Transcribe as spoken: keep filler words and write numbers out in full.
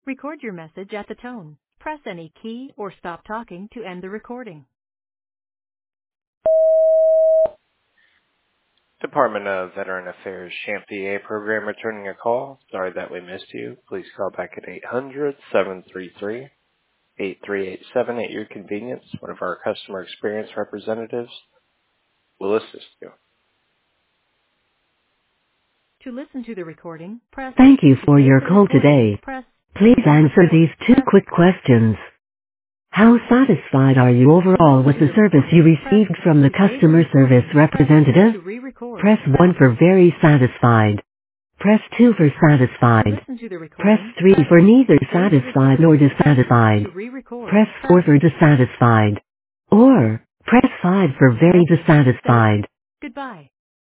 Record your message at the tone. Press any key or stop talking to end the recording. Department of Veteran Affairs Champy A program returning a call. Sorry that we missed you. Please call back at eight hundred, seven three three, eight three eight seven at your convenience. One of our customer experience representatives will assist you. To listen to the recording, press. Thank you for your the call recording, today. Press. Please answer these two quick questions. How satisfied are you overall with the service you received from the customer service representative? To re-record. Press one for very satisfied. Press two for To satisfied. listen to the Press recording, three press for neither the satisfied nor dissatisfied. To re-record. Press four for dissatisfied. Or, press five for very dissatisfied. Goodbye.